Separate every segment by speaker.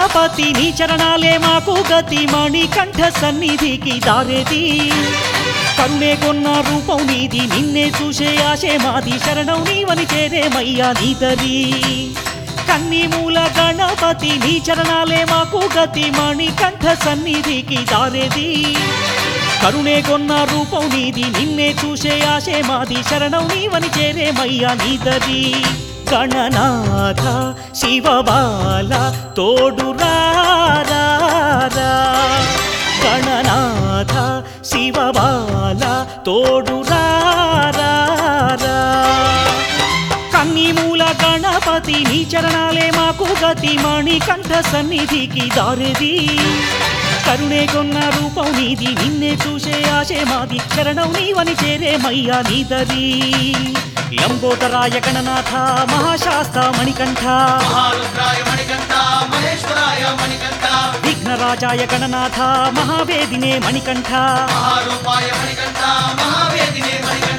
Speaker 1: గణపతి నీ చరణాలే మాకు గతి మణికంఠ సన్నిధికి దారేది కరుణే కొన్న రూపం నీది నిన్నే చూసే ఆశే మాది శరణం నీవని చేరేమయ్యా నీదరి కన్ని మూల గణపతి నీ చరణాలే మాకు గతి మణికంఠ సన్నిధికి దారేది కరుణే కొన్న రూపం నీది నిన్నే చూసే ఆశే మాది శరణం నీవని చేరేమయ్యా నీదరి గణనాథ శివబాల తోడు రారా గణనాథ శివబాల తోడు రారా కన్ని మూల గణపతి నీ చరణాలే మాకు గతి మణికంఠ సన్నిధికి దారేది కరుణే కొన్న రూపం నీది నిన్నే చూసే ఆశే మాది శరణం నీవని చేరేమయ్యా నీదరి లంబోదరాయ గణనాథ మహాశాస్త మణికంఠ
Speaker 2: మహారుద్రాయ మణికంఠ మహేశ్వరాయ మణికంఠ
Speaker 1: విఘ్నరాజాయ గణనాథ మహావేదినే మణికంఠ
Speaker 2: మహారూపాయ మణికంఠ మహావేదినే మణికంఠ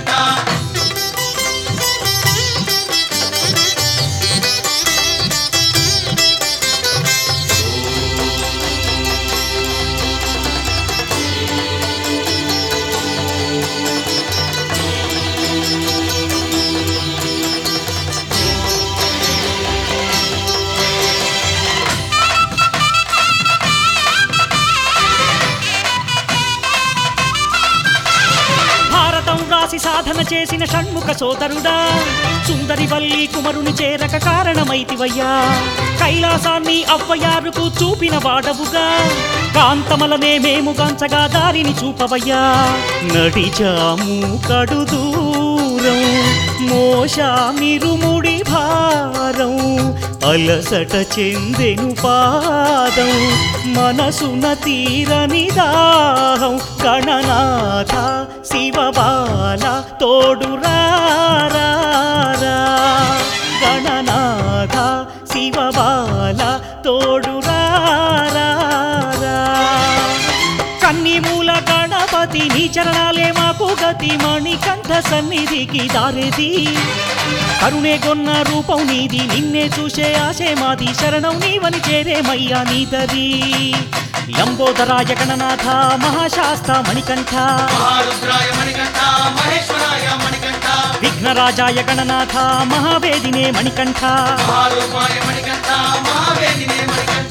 Speaker 1: సాధన చేసిన షణ్ముఖ సోదరుడా సుందరి వల్లి కుమరుని చేరక కారణమైతివయ్యా కైలాసాన్ని అవ్వయారుకు చూపిన వాడవుగా కాంతమలనే మేము గాంచగా దారిని చూపవయ్యా నడిచాము కడు దూరం మోషామిరుముడి భారం అలసట చెందెను పాదం మనసున తీరని దాహం గణనాథ శివబాల తోడు రారా గణనాథ శివబాల తోడు రారా కన్ని మూల గణపతి నీ చరణాలే మాకు గతి మణికంఠ సన్నిధికి దారేది కరుణే కొన్న రూపం నీది నిన్నే చూసే ఆశే మాది శరణం నీవని చేరేమయ్యా నీదరి లంబోదరాయ గణనాథ మహాశాస్త మణికంఠ
Speaker 2: మహారుద్రాయ మణికంఠ మహేశ్వరాయ మణికంఠ
Speaker 1: విఘ్నరాజాయ గణనాథ మహావేదినే మణికంఠ
Speaker 2: మహారూపాయ మణికంఠ మహావేదినే మణికంఠ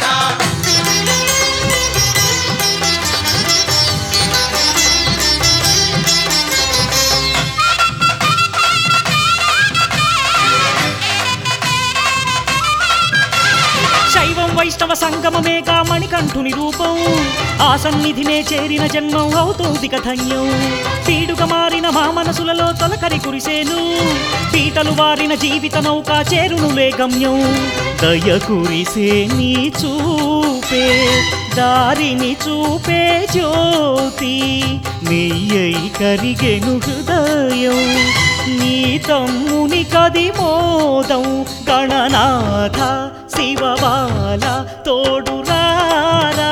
Speaker 1: శైవం వైష్ణవ సంగమమేగా మణికంఠుని రూపం ఆ సన్నిధినే చేరిన జన్మం అవుతుంది కథన్యం పీడుగా మారిన మా మనసులలో తొలకరి కురిసేను పీటలు వారిన జీవిత నౌక చేరునులే గమ్యం దయ కురిసే నీ చూపే దారిని చూపే జ్యోతి నీయై కరిగెను హృదయం నీ తమ్ముని కది మోదం గణనాథ శివబాల తోడు రారా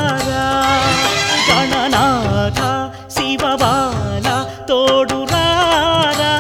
Speaker 1: గణనాథ శివబాల తోడు రారా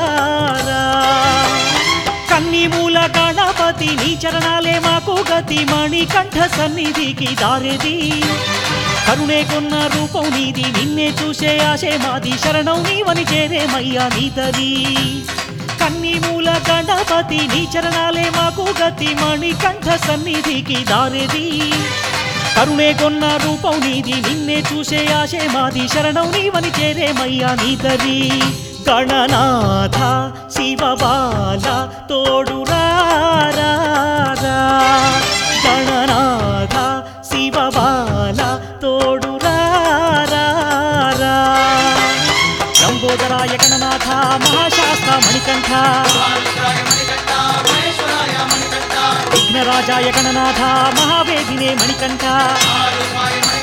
Speaker 1: కన్ని మూల గణపతి నీ చరణాలే మాకు గతి మణికంఠ సన్నిధికి దారేది కరుణే కొన్న రూపం నీది నిన్నే చూసే ఆశే మాది శరణం నీవని చేరేమయ్యా నీదరి కన్ని మూల గణపతి నీ చరణాలే మాకు గతి మణికంఠ సన్నిధికి దారేది కరుణే కొన్న రూపం నీది నిన్నే చూసే ఆశే మాది శరణం నీవని చేరేమయ్యా నీదరి గణనాథ శివబాల తోడు రారా గణనాథ శివబాల తోడు రారా లంబోదరాయ గణనాథ మహాశాస్త మణికంఠ
Speaker 2: మహారుద్రాయ మణికంఠ మహేశ్వరాయ మణికంఠ
Speaker 1: విఘ్నరాజాయ గణనాథ మహావేదినే మణికంఠ
Speaker 2: మహారూపాయ మణికంఠ